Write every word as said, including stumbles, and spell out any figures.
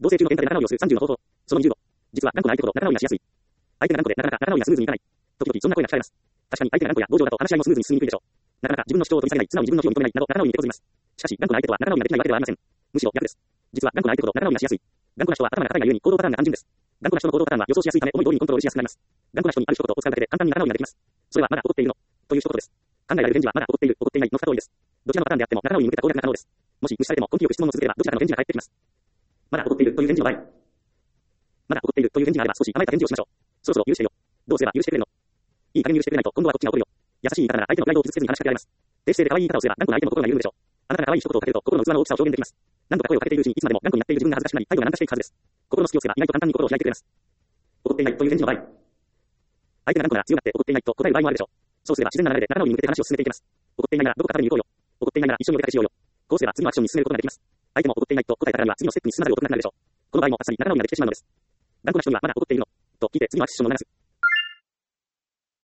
同棲中の喧嘩で仲直りをするさんじゅうの方法。そのにじゅう度。実は頑固な相手ほど仲直りがしやすい。相手が頑固でなかなか仲直りがスムーズにいかない。時々そんな声が聞かれます。確かに相手が頑固や強情だと話し合いもスムーズに進みにくいでしょう。なかなか自分の主張を取り下げない、素直に自分の非を認めないなど仲直りに手こずります。しかし頑固な相手とは仲直りができないわけではありません。むしろ逆です。実は頑固な相手ほど仲直りがしやすい。頑固な人は頭が固いがゆえに行動パターンが単純です。頑固な人の行動パターンは予想しやすいため思い通りにコントロールしやすくなります。頑固な人にある一言を使うだけで簡単に仲直りができます。それはまだ怒っているのという一言です。考えられる返事はまだ怒っている、怒っていないの二通りです。どちらのパターンであっても仲直りに向けた攻略が可能です。もし無視されても根気よく質問を続ければどちらかの返事が返ってきます。まだ怒っているという返事の場合、まだ怒っているという返事があれば少し甘えた返事をしましょう。そろそろ許してよ。どうすれば許してくれるの？いい加減許してくれないと今度はこっちが怒るよ。優しい言い方なら相手のプライドを傷つけずに話しかけられます。低姿勢で可愛い言い方をすれば頑固な相手の心が緩むでしょう。あなたが可愛い一言をかけると心の器の大きさを表現できます。何度か声をかけているうちにいつまでも頑固になっている自分が恥ずかしくなり態度が軟化していくはずです。心の隙をつけば意外と簡単に心を開いてくれます。怒っていないという返事の場合、相手が頑固なら強がって怒っていないと答える場合もあるでしょう。そうすれば自然な流れで仲直りに向けて話を進めていけます。怒っていないならどこか食べに行こうよ。怒っていないなら一緒にお出かけしようよ。こうすれば次のアクションに進めることができます。相手も怒っていないと答えたからには次のステップに進まざるを得なくなるでしょう。この場合もあっさり仲直りができてしまうのです。頑固な人にはまだ怒っているのと聞いて次のアクションを促す。